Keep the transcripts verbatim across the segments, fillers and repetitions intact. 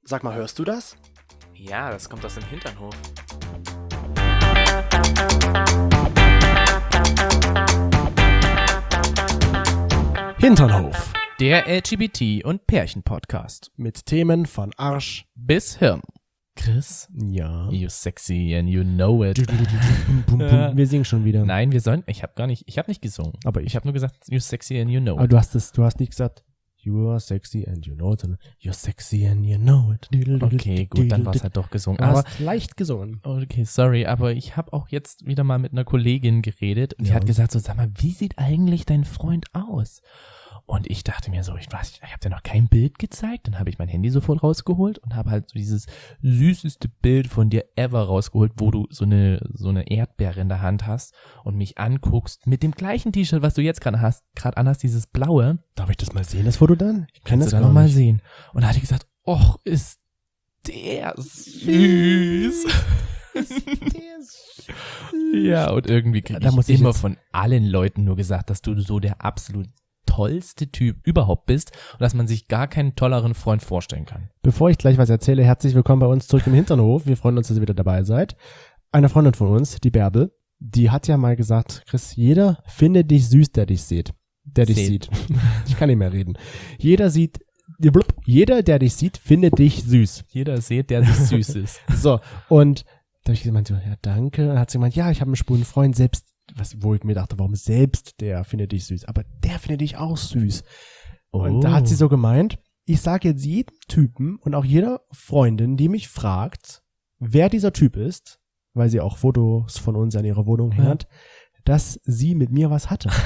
Sag mal, hörst du das? Ja, das kommt aus dem Hinternhof. Hinternhof. Der L G B T- und Pärchen-Podcast. Mit Themen von Arsch bis Hirn. Chris? Ja. You sexy and you know it. Wir singen schon wieder. Nein, wir sollen, ich habe gar nicht, ich habe nicht gesungen. Aber ich, ich habe nur gesagt, you sexy and you know it. Aber du hast es, du hast nicht gesagt, you are sexy and you know it, sondern you're sexy and you know it. Okay, gut, dann war es halt doch gesungen. Du Aber hast leicht gesungen. okay, sorry, aber ich habe auch jetzt wieder mal mit einer Kollegin geredet und Ja. die hat gesagt so, sag mal, wie sieht eigentlich dein Freund aus? Und ich dachte mir so, ich weiß, ich habe dir noch kein Bild gezeigt. Dann habe ich mein Handy sofort rausgeholt und habe halt so dieses süßeste Bild von dir ever rausgeholt, wo du so eine so eine Erdbeere in der Hand hast und mich anguckst mit dem gleichen T-Shirt, was du jetzt gerade hast, gerade anhast, dieses blaue. Darf ich das mal sehen, das Foto dann? Ich kann Kannst das du dann gar noch mal nicht. sehen. Und da hat die gesagt, och, ist der süß. Ja, und irgendwie krieg Da ich muss ich immer jetzt- von allen Leuten nur gesagt, dass du so der absolut tollste Typ überhaupt bist und dass man sich gar keinen tolleren Freund vorstellen kann. Bevor ich gleich was erzähle, herzlich willkommen bei uns zurück im Hinternhof. Wir freuen uns, dass ihr wieder dabei seid. Eine Freundin von uns, die Bärbel, die hat ja mal gesagt, Chris, jeder findet dich süß, der dich sieht. Der dich Seht. sieht. Ich kann nicht mehr reden. Jeder sieht, blub, jeder, der dich sieht, findet dich süß. Jeder sieht, der sich süß ist. So, und da habe ich gemeint, so, ja, danke. Und dann hat sie gemeint, ja, ich habe einen schwulen Freund, selbst, was, wo ich mir dachte, warum selbst der findet dich süß? Aber der findet dich auch süß. Und Oh. da hat sie so gemeint, ich sage jetzt jedem Typen und auch jeder Freundin, die mich fragt, wer dieser Typ ist, weil sie auch Fotos von uns an ihrer Wohnung Ja. hängt, dass sie mit mir was hatte.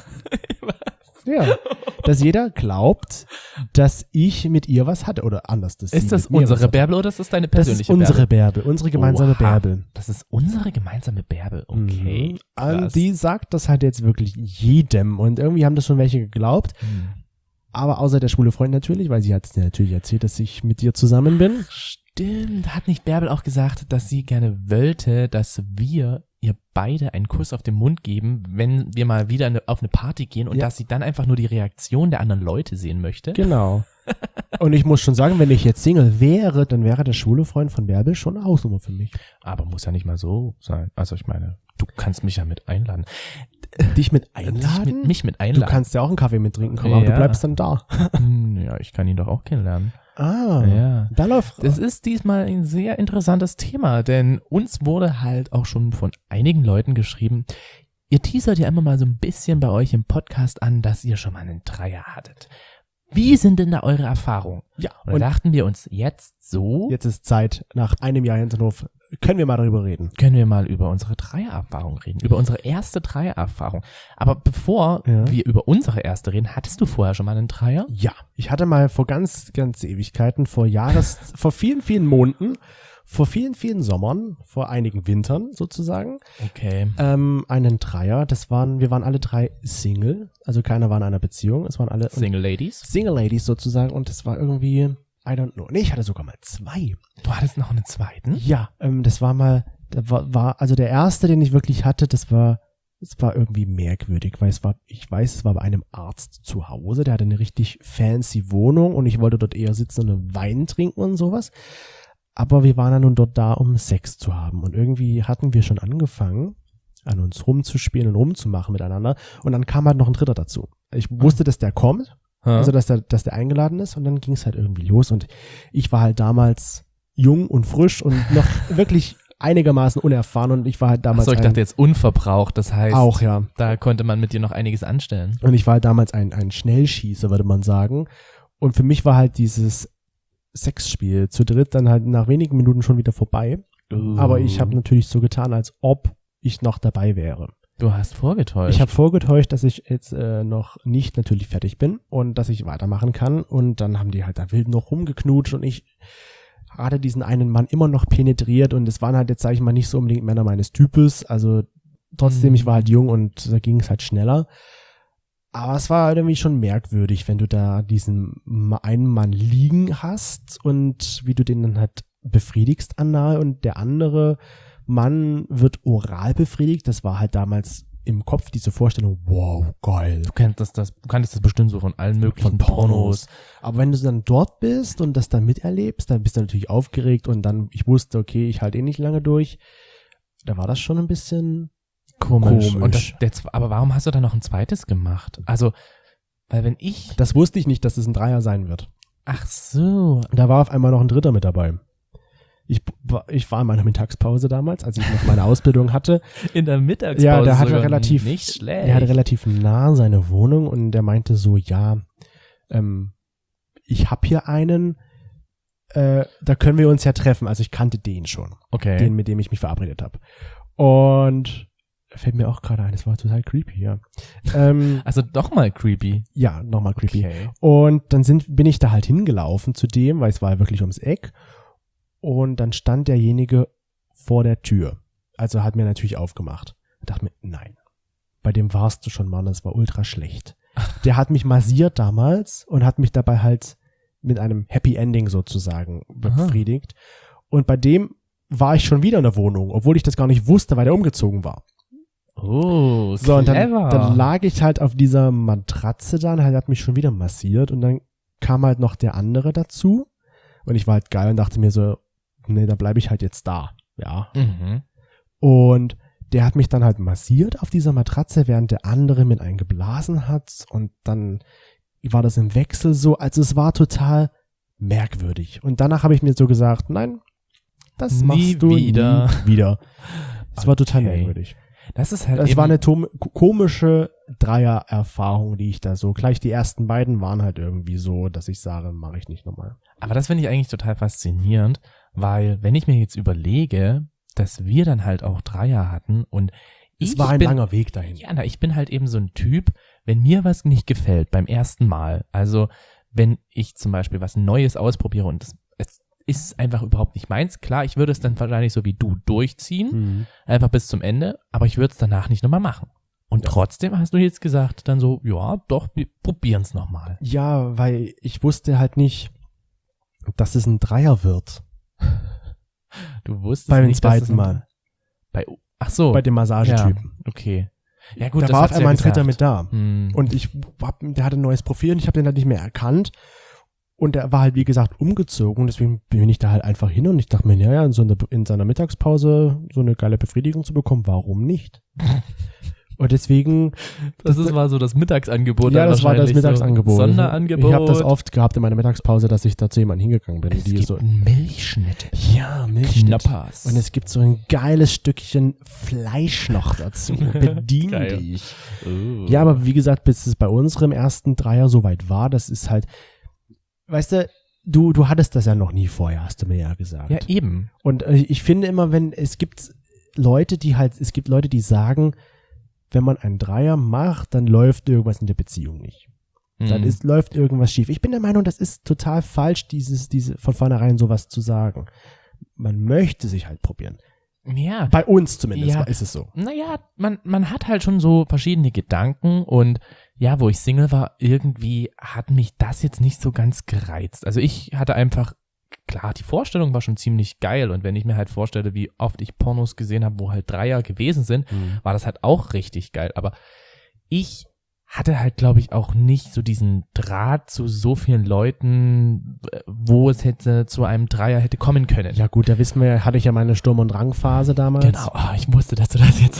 Ja, dass jeder glaubt, dass ich mit ihr was hatte. Oder anders, dass sie Ist das mit mir was unsere hatte. Bärbel oder ist das deine Das persönliche ist unsere Bärbel? Bärbel, unsere gemeinsame Oha. Bärbel. Das ist unsere gemeinsame Bärbel. Okay. Mhm. krass. Und die sagt das halt jetzt wirklich jedem. Und irgendwie haben das schon welche geglaubt. Hm. Aber außer der schwule Freund natürlich, weil sie hat es natürlich erzählt, dass ich mit dir zusammen bin. Stimmt, hat nicht Bärbel auch gesagt, dass sie gerne wollte, dass wir ihr beide einen Kuss auf den Mund geben, wenn wir mal wieder eine, auf eine Party gehen und Ja. dass sie dann einfach nur die Reaktion der anderen Leute sehen möchte? Genau. Und ich muss schon sagen, wenn ich jetzt Single wäre, dann wäre der schwule Freund von Bärbel schon eine Hausnummer für mich. Aber muss ja nicht mal so sein. Also ich meine, du kannst mich ja mit einladen. Dich mit Dich einladen? mit, mich mit Du einladen. kannst ja auch einen Kaffee mit trinken kommen, aber Ja. du bleibst dann da. Hm, ja, ich kann ihn doch auch kennenlernen. Ah, Ja. da läuft. Das ist diesmal ein sehr interessantes Thema, denn uns wurde halt auch schon von einigen Leuten geschrieben, ihr teasert ja immer mal so ein bisschen bei euch im Podcast an, dass ihr schon mal einen Dreier hattet. Wie sind denn da eure Erfahrungen? Ja, Und da und dachten wir uns jetzt so, jetzt ist Zeit, nach einem Jahr Hinternhof, können wir mal darüber reden. können wir mal über unsere Dreiererfahrung reden, über unsere erste Dreiererfahrung. Aber bevor Ja. wir über unsere erste reden, hattest du vorher schon mal einen Dreier? Ja, ich hatte mal vor ganz, ganz Ewigkeiten, vor Jahres, vor vielen, vielen Monaten, vor vielen, vielen Sommern, vor einigen Wintern sozusagen, Okay. ähm, einen Dreier. Das waren, wir waren alle drei Single, also keiner war in einer Beziehung, es waren alle Single Ladies? Single Ladies sozusagen und es war irgendwie, I don't know, nee, ich hatte sogar mal zwei. Du hattest noch einen zweiten? Ja, ähm, das war mal, da war, war, also der erste, den ich wirklich hatte, das war, es war irgendwie merkwürdig, weil es war, ich weiß, es war bei einem Arzt zu Hause, der hatte eine richtig fancy Wohnung und ich wollte dort eher sitzen und einen Wein trinken und sowas. Aber wir waren ja nun dort da, um Sex zu haben und irgendwie hatten wir schon angefangen, an uns rumzuspielen und rumzumachen miteinander und dann kam halt noch ein Dritter dazu. Ich wusste, dass der kommt, also dass der, dass der eingeladen ist und dann ging es halt irgendwie los und ich war halt damals jung und frisch und noch wirklich einigermaßen unerfahren und ich war halt damals Achso, ich ein, dachte jetzt unverbraucht, das heißt, auch, ja. da konnte man mit dir noch einiges anstellen. Und ich war halt damals ein, ein Schnellschießer, würde man sagen. Und für mich war halt dieses Sexspiel zu dritt dann halt nach wenigen Minuten schon wieder vorbei. Aber ich habe natürlich so getan, als ob ich noch dabei wäre. Du hast vorgetäuscht. Ich habe vorgetäuscht, dass ich jetzt äh, noch nicht natürlich fertig bin und dass ich weitermachen kann. Und dann haben die halt da wild noch rumgeknutscht und ich hatte diesen einen Mann immer noch penetriert und es waren halt jetzt, sage ich mal, nicht so unbedingt Männer meines Types. Also trotzdem, Mhm. ich war halt jung und da ging es halt schneller. Aber es war halt irgendwie schon merkwürdig, wenn du da diesen ma- einen Mann liegen hast und wie du den dann halt befriedigst anal und der andere Mann wird oral befriedigt. Das war halt damals im Kopf diese Vorstellung, wow, geil. Du kennst das, das, du kanntest das bestimmt so von allen möglichen Von Pornos. Aber wenn du dann dort bist und das dann miterlebst, dann bist du natürlich aufgeregt und dann, ich wusste, okay, ich halte eh nicht lange durch. Da war das schon ein bisschen Komisch. komisch. Und das, der, aber warum hast du dann noch ein zweites gemacht? Also, weil wenn ich... Das wusste ich nicht, dass es ein Dreier sein wird. Ach so. Da war auf einmal noch ein Dritter mit dabei. Ich, ich war in meiner Mittagspause damals, als ich noch meine Ausbildung hatte. In der Mittagspause Ja, der hatte sogar relativ, nicht schlecht. der hatte relativ nah seine Wohnung und der meinte so, ja, ähm, ich habe hier einen, äh, da können wir uns ja treffen. Also ich kannte den schon, Okay. den, mit dem ich mich verabredet habe. Und fällt mir auch gerade ein, das war total creepy, ja. Ähm, Also doch mal creepy. ja, nochmal creepy. Okay. Und dann sind, bin ich da halt hingelaufen zu dem, weil es war wirklich ums Eck. Und dann stand derjenige vor der Tür. Also hat mir natürlich aufgemacht. Ich dachte mir, nein, bei dem warst du schon mal, das war ultra schlecht. Der hat mich massiert damals und hat mich dabei halt mit einem Happy Ending sozusagen befriedigt. Und bei dem war ich schon wieder in der Wohnung, obwohl ich das gar nicht wusste, weil der umgezogen war. Oh, So, und dann, clever. dann lag ich halt auf dieser Matratze dann, halt hat mich schon wieder massiert und dann kam halt noch der andere dazu und ich war halt geil und dachte mir so, nee, da bleibe ich halt jetzt da, ja. Mhm. Und der hat mich dann halt massiert auf dieser Matratze, während der andere mit einem geblasen hat und dann war das im Wechsel so, also es war total merkwürdig. Und danach habe ich mir so gesagt, nein, das Nie machst du wieder. nie wieder. Es war total Okay. merkwürdig. Das ist halt Das eben, war eine tom- komische Dreier-Erfahrung, die ich da so, gleich die ersten beiden waren halt irgendwie so, dass ich sage, mache ich nicht nochmal. aber das finde ich eigentlich total faszinierend, weil wenn ich mir jetzt überlege, dass wir dann halt auch Dreier hatten und Es ich war ein bin, langer Weg dahin. ja, na, ich bin halt eben so ein Typ, wenn mir was nicht gefällt beim ersten Mal, also wenn ich zum Beispiel was Neues ausprobiere und das, es ist einfach überhaupt nicht meins, klar, ich würde es dann wahrscheinlich so wie du durchziehen, Mhm. einfach bis zum Ende, aber ich würde es danach nicht nochmal machen. Und Ja. trotzdem hast du jetzt gesagt, dann so, ja, doch, wir probieren es nochmal. Ja, weil ich wusste halt nicht, dass es ein Dreier wird. Du wusstest Beim nicht, dass es zweiten ein- Mal. Bei, ach so. Bei dem Massagetypen. Okay. Ja gut, Da das war auf hat's einmal ein ja Dritter gesagt. mit da. Hm. Und ich hab, der hatte ein neues Profil und ich habe den halt nicht mehr erkannt. Und der war halt, wie gesagt, umgezogen. Deswegen bin ich da halt einfach hin und ich dachte mir, naja, in, so eine, in seiner Mittagspause so eine geile Befriedigung zu bekommen, warum nicht? Und deswegen, Das ist, war so das Mittagsangebot. ja, dann das war das wahrscheinlich Mittagsangebot. So Sonderangebot. Ich habe das oft gehabt in meiner Mittagspause, dass ich da zu jemandem hingegangen bin. Es die gibt so, einen Milchschnitt. ja, Milchschnitt. Knappers. Und es gibt so ein geiles Stückchen Fleisch noch dazu. Bedien Geil. dich. Oh. Ja, aber wie gesagt, bis es bei unserem ersten Dreier soweit war, das ist halt, weißt du, du, du hattest das ja noch nie vorher, hast du mir ja gesagt. Ja, eben. Und äh, ich finde immer, wenn, es gibt Leute, die halt, es gibt Leute, die sagen, wenn man einen Dreier macht, dann läuft irgendwas in der Beziehung nicht. Dann Mhm. ist, läuft irgendwas schief. Ich bin der Meinung, das ist total falsch, dieses, diese, von vornherein sowas zu sagen. Man möchte sich halt probieren. Ja. Bei uns zumindest Ja. ist es so. Naja, man, man hat halt schon so verschiedene Gedanken und ja, wo ich Single war, irgendwie hat mich das jetzt nicht so ganz gereizt. Also ich hatte einfach, klar, die Vorstellung war schon ziemlich geil und wenn ich mir halt vorstelle, wie oft ich Pornos gesehen habe, wo halt Dreier gewesen sind, Mhm. war das halt auch richtig geil. Aber ich hatte halt, glaube ich, auch nicht so diesen Draht zu so vielen Leuten, wo es hätte zu einem Dreier hätte kommen können. Ja gut, da wissen wir, hatte ich ja meine Sturm- und Drangphase damals. Genau, ah, ich wusste, dass du das jetzt.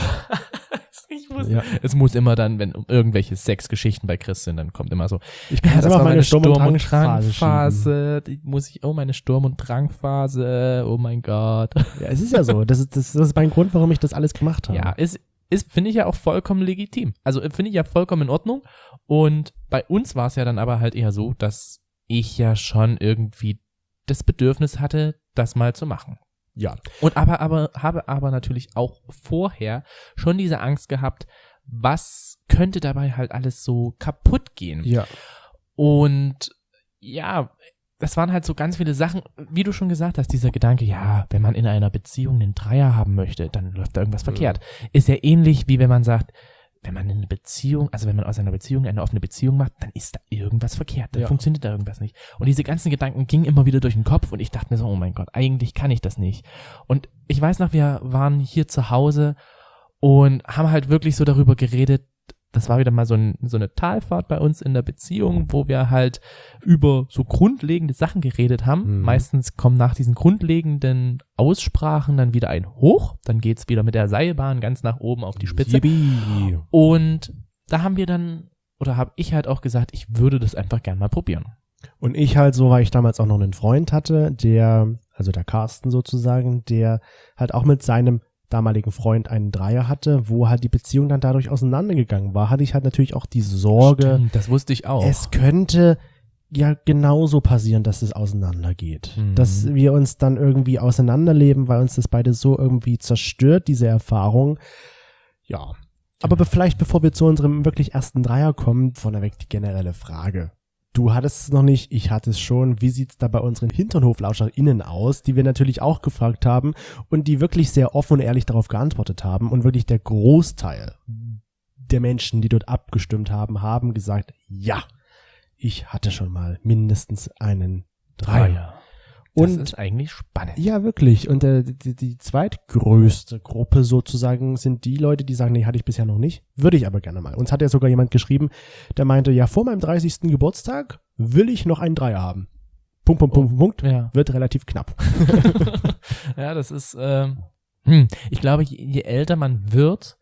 ich wusste. Ja. Es muss immer dann, wenn irgendwelche Sexgeschichten bei Chris sind, dann kommt immer so. Ich kann Ja, jetzt das immer war meine meine Sturm- Sturm- und und Drangphase schieben. Drangphase. Die muss ich, oh, meine Sturm- und Drangphase. Oh mein Gott. Ja, es ist ja so. Das ist, das, das ist mein Grund, warum ich das alles gemacht habe. Ja, ist, ist finde ich ja auch vollkommen legitim. Also finde ich ja vollkommen in Ordnung. Und bei uns war es ja dann aber halt eher so, dass ich ja schon irgendwie das Bedürfnis hatte, das mal zu machen. Ja. Und aber, aber, habe aber natürlich auch vorher schon diese Angst gehabt, was könnte dabei halt alles so kaputt gehen. Ja. Und ja, das waren halt so ganz viele Sachen, wie du schon gesagt hast, dieser Gedanke, ja, wenn man in einer Beziehung einen Dreier haben möchte, dann läuft da irgendwas verkehrt. Ist ja ähnlich, wie wenn man sagt, wenn man eine Beziehung, also wenn man aus einer Beziehung eine offene Beziehung macht, dann ist da irgendwas verkehrt, dann Ja. funktioniert da irgendwas nicht. Und diese ganzen Gedanken gingen immer wieder durch den Kopf und ich dachte mir so, oh mein Gott, eigentlich kann ich das nicht. Und ich weiß noch, wir waren hier zu Hause und haben halt wirklich so darüber geredet. Das war wieder mal so, ein, so eine Talfahrt bei uns in der Beziehung, wo wir halt über so grundlegende Sachen geredet haben. Mhm. Meistens kommen nach diesen grundlegenden Aussprachen dann wieder ein Hoch. Dann geht's wieder mit der Seilbahn ganz nach oben auf die Spitze. Yippie. Und da haben wir dann, oder habe ich halt auch gesagt, ich würde das einfach gern mal probieren. Und ich halt so, weil ich damals auch noch einen Freund hatte, der, also der Carsten sozusagen, der halt auch mit seinem damaligen Freund einen Dreier hatte, wo halt die Beziehung dann dadurch auseinandergegangen war, hatte ich halt natürlich auch die Sorge. Stimmt, das wusste ich auch. Es könnte ja genauso passieren, dass es auseinandergeht. Mhm. Dass wir uns dann irgendwie auseinanderleben, weil uns das beide so irgendwie zerstört, diese Erfahrung. Ja. Aber be- vielleicht, bevor wir zu unserem wirklich ersten Dreier kommen, vorneweg die generelle Frage. Du hattest es noch nicht, ich hatte es schon. Wie sieht's da bei unseren HinternhoflauscherInnen aus, die wir natürlich auch gefragt haben und die wirklich sehr offen und ehrlich darauf geantwortet haben und wirklich der Großteil der Menschen, die dort abgestimmt haben, haben gesagt, ja, ich hatte schon mal mindestens einen Dreier. Dreier. Das Und ist eigentlich spannend. ja, wirklich. Und äh, die, die zweitgrößte Gruppe sozusagen sind die Leute, die sagen, nee, hatte ich bisher noch nicht. Würde ich aber gerne mal. Uns hat ja sogar jemand geschrieben, der meinte, ja, vor meinem dreißigsten Geburtstag will ich noch einen Dreier haben. Punkt, Punkt, Punkt, Punkt. Ja. Wird relativ knapp. Ja, das ist, ähm, hm, ich glaube, je, je älter man wird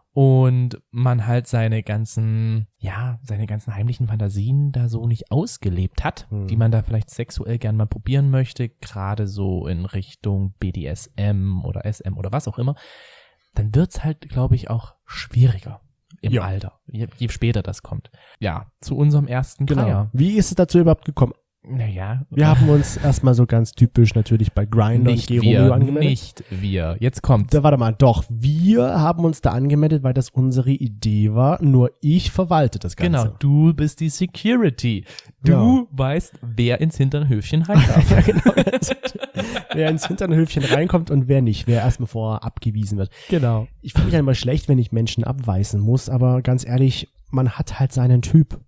und man halt seine ganzen, ja, seine ganzen heimlichen Fantasien da so nicht ausgelebt hat, Hm. die man da vielleicht sexuell gern mal probieren möchte, gerade so in Richtung B D S M oder S M oder was auch immer, dann wird's halt, glaube ich, auch schwieriger im Ja. Alter, je, je später das kommt. Ja, zu unserem ersten Dreier. Wie ist es dazu überhaupt gekommen? Naja. Wir haben uns erstmal so ganz typisch natürlich bei Grindr und Nicht G-Romeo wir, angemeldet. nicht wir. Jetzt kommt's. Da, warte mal, doch, wir haben uns da angemeldet, weil das unsere Idee war, nur ich verwalte das Ganze. Genau, du bist die Security. Du Ja. weißt, wer ins Hinternhöfchen rein darf. Ja, genau. Wer ins Hinternhöfchen reinkommt und wer nicht, wer erstmal vorher abgewiesen wird. Genau. Ich fühle mich ja immer schlecht, wenn ich Menschen abweisen muss, aber ganz ehrlich, man hat halt seinen Typ.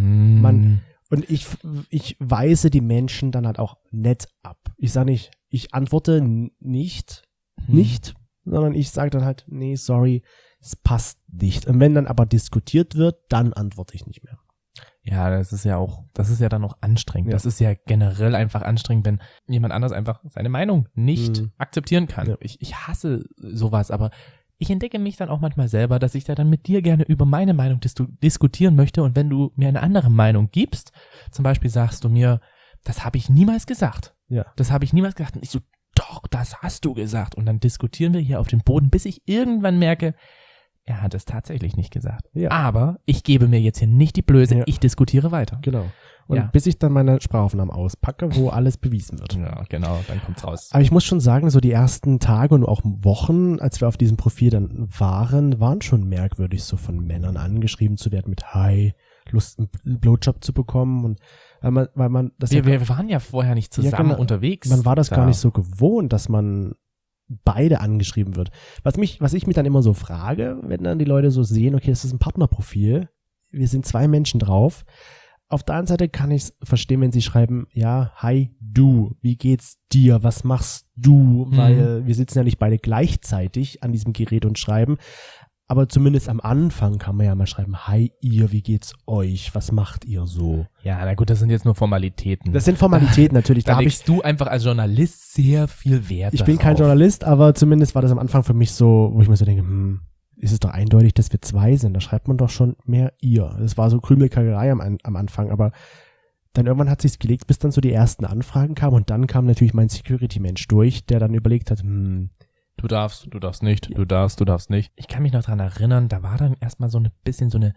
Man- Und ich, ich weise die Menschen dann halt auch nett ab. Ich sage nicht, ich antworte n- nicht, Hm. nicht, sondern ich sage dann halt, nee, sorry, es passt nicht. Und wenn dann aber diskutiert wird, dann antworte ich nicht mehr. Ja, das ist ja auch, das ist ja dann auch anstrengend. Ja. Das ist ja generell einfach anstrengend, wenn jemand anders einfach seine Meinung nicht Mhm. akzeptieren kann. Ja. Ich, ich hasse sowas, aber ich entdecke mich dann auch manchmal selber, dass ich da dann mit dir gerne über meine Meinung dis diskutieren möchte. Und wenn du mir eine andere Meinung gibst, zum Beispiel sagst du mir, das habe ich niemals gesagt. Ja. Das habe ich niemals gesagt. Und ich so, doch, das hast du gesagt. Und dann diskutieren wir hier auf dem Boden, bis ich irgendwann merke, er hat es tatsächlich nicht gesagt. Ja. Aber ich gebe mir jetzt hier nicht die Blöße, Ja. ich diskutiere weiter. Genau. Und Ja. bis ich dann meine Sprachaufnahmen auspacke, wo alles bewiesen wird. Ja, genau, dann kommt's raus. Aber ich muss schon sagen, so die ersten Tage und auch Wochen, als wir auf diesem Profil dann waren, waren schon merkwürdig, so von Männern angeschrieben zu werden mit Hi, Lust, einen Blowjob zu bekommen. Und weil man, weil man das Wir, ja, wir waren ja vorher nicht zusammen Ja, genau. unterwegs. man war das da. gar nicht so gewohnt, dass man beide angeschrieben wird. Was mich, was ich mich dann immer so frage, wenn dann die Leute so sehen, okay, es ist ein Partnerprofil, wir sind zwei Menschen drauf. Auf der einen Seite kann ich es verstehen, wenn sie schreiben, ja, hi, du, wie geht's dir, was machst du, Mhm. weil wir sitzen ja nicht beide gleichzeitig an diesem Gerät und schreiben, aber zumindest am Anfang kann man ja mal schreiben, hi, ihr, wie geht's euch, was macht ihr so? Ja, na gut, das sind jetzt nur Formalitäten. Das sind Formalitäten natürlich, da da habe ich legst du einfach als Journalist sehr viel Wert Ich bin kein darauf. Journalist, aber zumindest war das am Anfang für mich so, wo ich mir so denke, hm, ist es doch eindeutig, dass wir zwei sind. Da schreibt man doch schon mehr ihr. Es war so Krümelkagerei am, am Anfang, aber dann irgendwann hat sich's gelegt, bis dann so die ersten Anfragen kamen und dann kam natürlich mein Security-Mensch durch, der dann überlegt hat, hm, Du darfst, du darfst nicht, du darfst, du darfst nicht. Ich kann mich noch dran erinnern, da war dann erstmal so ein bisschen so eine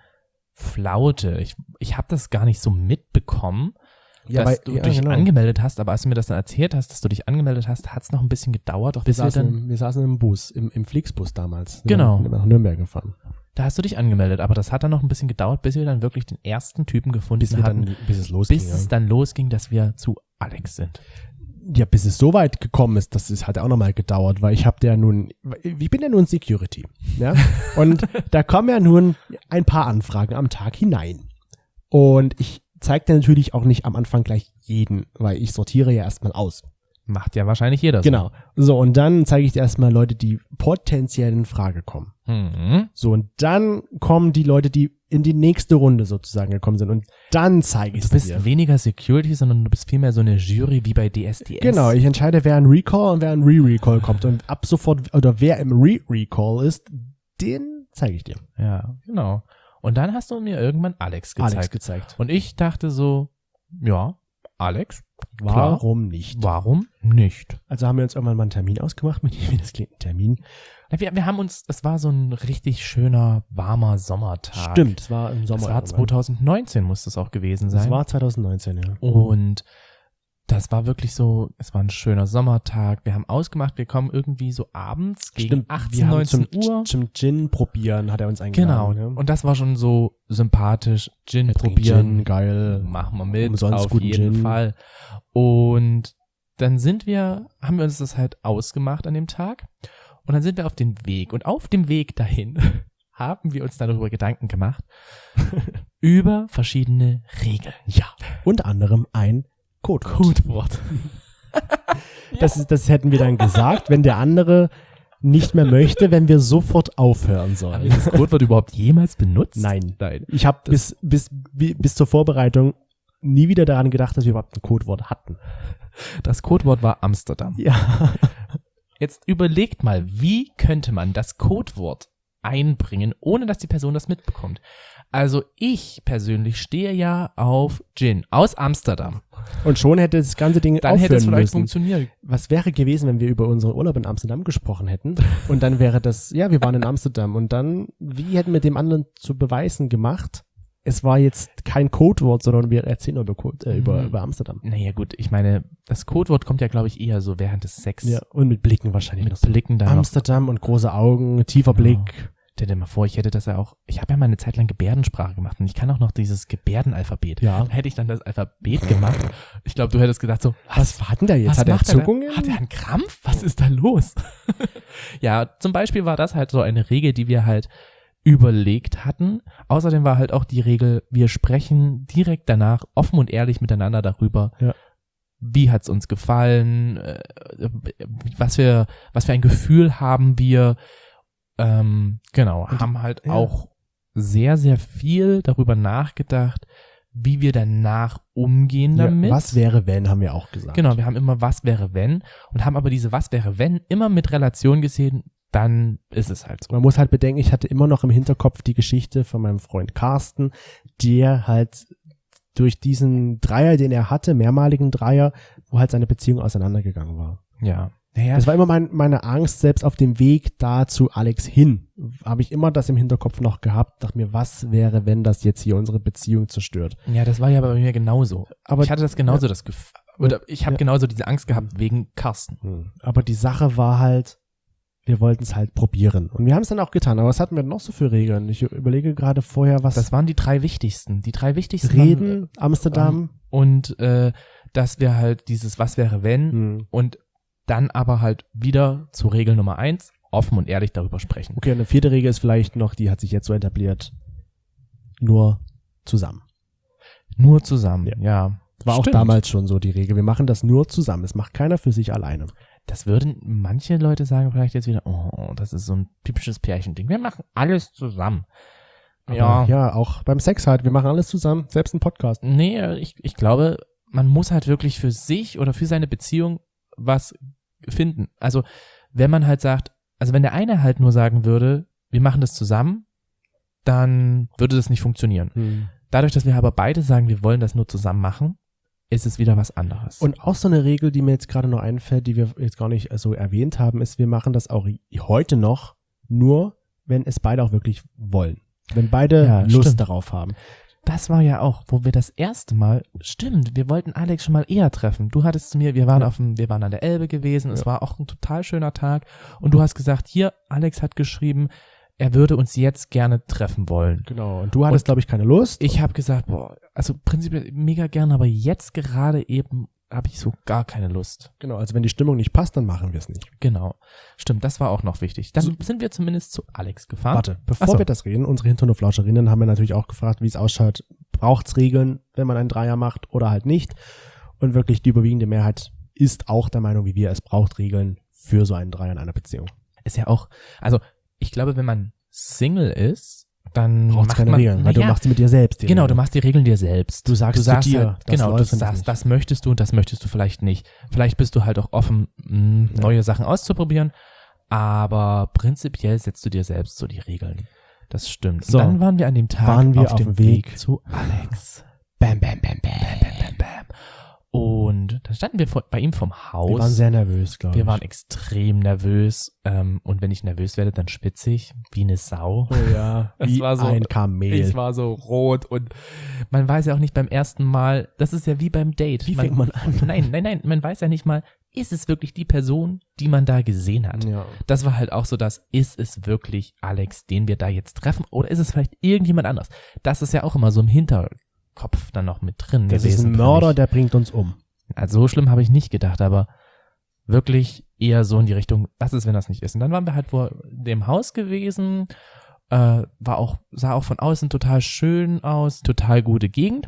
Flaute. Ich, ich habe das gar nicht so mitbekommen, ja, dass weil, du ja, dich genau. angemeldet hast, aber als du mir das dann erzählt hast, dass du dich angemeldet hast, hat es noch ein bisschen gedauert, doch wir, bis wir saßen, dann, im, wir saßen im Bus, im, im Flixbus damals. Genau. Sind wir nach Nürnberg gefahren. da hast du dich angemeldet, aber das hat dann noch ein bisschen gedauert, bis wir dann wirklich den ersten Typen gefunden Bis, wir hatten, dann, bis es losging. bis ja. es dann losging, dass wir zu Alex sind. Ja, bis es so weit gekommen ist, das ist, hat auch nochmal gedauert, weil ich habe ja nun, ich bin ja nun Security, ja, und da kommen ja nun ein paar Anfragen am Tag hinein. Und ich zeige dir natürlich auch nicht am Anfang gleich jeden, weil ich sortiere ja erstmal aus. Macht ja wahrscheinlich jeder so. Genau. So, und dann zeige ich dir erstmal Leute, die potenziell in Frage kommen. Mhm. So, und dann kommen die Leute, die in die nächste Runde sozusagen gekommen sind. Und dann zeige ich Du es bist dir. weniger Security, sondern du bist vielmehr so eine Jury wie bei D S D S. Genau, ich entscheide, wer ein Recall und wer ein Re-Recall kommt. Und ab sofort, oder wer im Re-Recall ist, den zeige ich dir. Ja, genau. Und dann hast du mir irgendwann Alex gezeigt. Alex gezeigt. Und ich dachte so, ja, Alex, klar. Warum nicht? Warum nicht? Also haben wir uns irgendwann mal einen Termin ausgemacht mit ihm. Das klingt ein Termin. Ja, Wir, wir haben uns, es war so ein richtig schöner, warmer Sommertag. Stimmt, es war im Sommer. Das war irgendwann. zwanzig neunzehn muss das auch gewesen sein. Das war zwanzig neunzehn, ja. Und das war wirklich so, es war ein schöner Sommertag. Wir haben ausgemacht, wir kommen irgendwie so abends gegen Stimmt, achtzehn, wir haben neunzehn zum, Uhr. zum Gin probieren, hat er uns Genau. eingeladen. Ja. Und das war schon so sympathisch. Gin Wir trinken probieren. Gin, geil. Machen wir mit, Umsonst auf guten jeden Gin. Fall. Und dann sind wir, haben wir uns das halt ausgemacht an dem Tag. Und dann sind wir auf dem Weg. Und auf dem Weg dahin haben wir uns darüber Gedanken gemacht, über verschiedene Regeln. Ja. Unter anderem ein Codewort. Codewort. Das, ist, das hätten wir dann gesagt, wenn der andere nicht mehr möchte, wenn wir sofort aufhören Haben sollen. wir das Codewort überhaupt jemals benutzt? Nein. Nein. Ich habe bis, bis, bi- bis zur Vorbereitung nie wieder daran gedacht, dass wir überhaupt ein Codewort hatten. Das Codewort war Amsterdam. Ja. Jetzt überlegt mal, wie könnte man das Codewort einbringen, ohne dass die Person das mitbekommt? Also ich persönlich stehe ja auf Gin aus Amsterdam. Und schon hätte das ganze Ding Dann aufhören hätte es vielleicht müssen. funktioniert. Was wäre gewesen, wenn wir über unseren Urlaub in Amsterdam gesprochen hätten? Und dann wäre das, ja, wir waren in Amsterdam. Und dann, wie hätten wir dem anderen zu beweisen gemacht? Es war jetzt kein Codewort, sondern wir erzählen über, Code, äh, über, Mhm. über Amsterdam. Naja gut, ich meine, das Codewort kommt ja, glaube ich, eher so während des Sex. Ja, und mit Blicken wahrscheinlich noch Mit so. Blicken dann noch. Amsterdam und große Augen, tiefer Genau. Blick. Stell dir mal vor, ich hätte das ja auch, ich habe ja mal eine Zeit lang Gebärdensprache gemacht und ich kann auch noch dieses Gebärdenalphabet. Ja. Hätte ich dann das Alphabet gemacht, ich glaube, du hättest gedacht so, was, Was war denn da jetzt? was Hat er macht er da? Zuckungen? Hat er einen Krampf? Was ist da los? Ja, zum Beispiel war das halt so eine Regel, die wir halt überlegt hatten. Außerdem war halt auch die Regel, wir sprechen direkt danach offen und ehrlich miteinander darüber, Ja. wie hat's uns gefallen, äh, was für, was für ein Gefühl haben wir. Ähm, genau, Und- haben halt ja. auch sehr, sehr viel darüber nachgedacht, wie wir danach umgehen Ja, damit. was wäre, wenn, haben wir auch gesagt. Genau, wir haben immer was wäre wenn und haben aber diese was wäre wenn immer mit Relation gesehen, dann ist es halt so. Man muss halt bedenken, ich hatte immer noch im Hinterkopf die Geschichte von meinem Freund Carsten, der halt durch diesen Dreier, den er hatte, mehrmaligen Dreier, wo halt seine Beziehung auseinandergegangen war. Ja. Naja, Das war immer mein, meine Angst, selbst auf dem Weg da zu Alex hin, habe ich immer das im Hinterkopf noch gehabt, dachte mir, was wäre, wenn das jetzt hier unsere Beziehung zerstört. ja, das war ja bei mir genauso. Aber, ich hatte das genauso das Gefühl, oder ich habe Ja. genauso diese Angst gehabt wegen Carsten. Hm. aber die Sache war halt, wir wollten es halt probieren. Und wir haben es dann auch getan. Aber was hatten wir noch so für Regeln? Ich überlege gerade vorher, was Das waren die drei wichtigsten. Die drei wichtigsten Reden, waren, Amsterdam. und äh, dass wir halt dieses was wäre wenn Hm. und dann aber halt wieder zu Regel Nummer eins offen und ehrlich darüber sprechen. Okay, und eine vierte Regel ist vielleicht noch, die hat sich jetzt so etabliert, nur zusammen. Nur zusammen, Ja. ja. War auch Stimmt. damals schon so die Regel. Wir machen das nur zusammen. Das macht keiner für sich alleine. Das würden manche Leute sagen vielleicht jetzt wieder, oh, das ist so ein typisches Pärchending. Wir machen alles zusammen. Aber Ja. ja, auch beim Sex halt. Wir machen alles zusammen. Selbst ein Podcast. Nee, ich, ich glaube, man muss halt wirklich für sich oder für seine Beziehung was finden. Also, wenn man halt sagt, also wenn der eine halt nur sagen würde, wir machen das zusammen, dann würde das nicht funktionieren. Hm. Dadurch, dass wir aber beide sagen, wir wollen das nur zusammen machen, ist es wieder was anderes. Und auch so eine Regel, die mir jetzt gerade noch einfällt, die wir jetzt gar nicht so erwähnt haben, ist, wir machen das auch heute noch nur, wenn es beide auch wirklich wollen. Wenn beide Ja, Lust stimmt. darauf haben. das war ja auch, wo wir das erste Mal, stimmt, wir wollten Alex schon mal eher treffen. Du hattest zu mir, wir waren Ja. auf dem, wir waren an der Elbe gewesen, es Ja. war auch ein total schöner Tag und du hast gesagt, hier, Alex hat geschrieben, er würde uns jetzt gerne treffen wollen. Genau. Und du hattest, glaube ich, keine Lust. Ich habe gesagt, boah, also prinzipiell mega gerne, aber jetzt gerade eben habe ich so gar keine Lust. Genau. Also wenn die Stimmung nicht passt, dann machen wir es nicht. Genau. Stimmt, das war auch noch wichtig. Dann So- sind wir zumindest zu Alex gefahren. Warte, bevor Ach so. wir das reden, unsere Hinterhoflauscherinnen haben wir natürlich auch gefragt, wie es ausschaut. Braucht's Regeln, wenn man einen Dreier macht oder halt nicht? Und wirklich die überwiegende Mehrheit ist auch der Meinung wie wir, es braucht Regeln für so einen Dreier in einer Beziehung. Ist ja auch, also ich glaube, wenn man Single ist, dann Braucht es macht keine man, Regeln, weil na du ja, machst sie mit dir selbst. Die Genau, Regeln. du machst die Regeln dir selbst. Du sagst du sagst zu dir, halt, das genau, du läuft und das sagst, nicht. das möchtest du und das möchtest du vielleicht nicht. Vielleicht bist du halt auch offen, mh, Ja. neue Sachen auszuprobieren, aber prinzipiell setzt du dir selbst so die Regeln. Das stimmt. So, und dann waren wir an dem Tag waren wir auf, auf dem dem Weg, Weg zu Alex. Bam, bam, bam, bam. Bam, bam, bam, bam. Und dann standen wir vor, bei ihm vom Haus. Wir waren sehr nervös, glaube ich. Wir waren extrem nervös. Ähm, und wenn ich nervös werde, dann schwitze ich wie eine Sau. oh ja, Es wie war so- ein Kamel. Ich war so rot und man weiß ja auch nicht beim ersten Mal, das ist ja wie beim Date. Wie fängt man an? Nein, nein, nein, man weiß ja nicht mal, ist es wirklich die Person, die man da gesehen hat? Ja. Das war halt auch so, dass ist es wirklich Alex, den wir da jetzt treffen oder ist es vielleicht irgendjemand anders? Das ist ja auch immer so im Hinterkopf dann noch mit drin Das ist gewesen. ein für Mörder, mich. der bringt uns um. Also so schlimm habe ich nicht gedacht, aber wirklich eher so in die Richtung, was ist, wenn das nicht ist? Und dann waren wir halt vor dem Haus gewesen, äh, war auch, sah auch von außen total schön aus, total gute Gegend.